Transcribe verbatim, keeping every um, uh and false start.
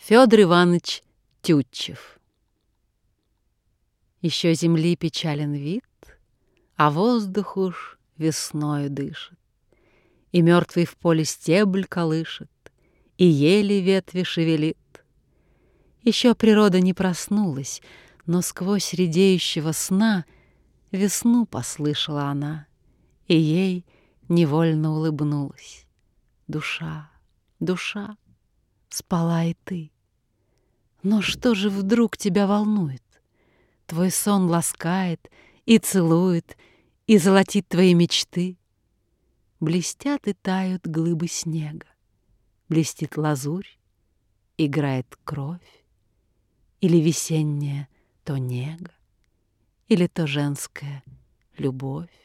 Федор Иванович Тютчев. Еще земли печален вид, а воздух уж весною дышит, и мертвый в поле стебль колышет, и ели ветви шевелит. Еще природа не проснулась, но сквозь редеющего сна весну послышала она, и ей невольно улыбнулась. Душа, душа, спала и ты. Но что же вдруг тебя волнует? Твой сон ласкает и целует, и золотит твои мечты. Блестят и тают глыбы снега, блестит лазурь, играет кровь, или весенняя то нега, или то женская любовь.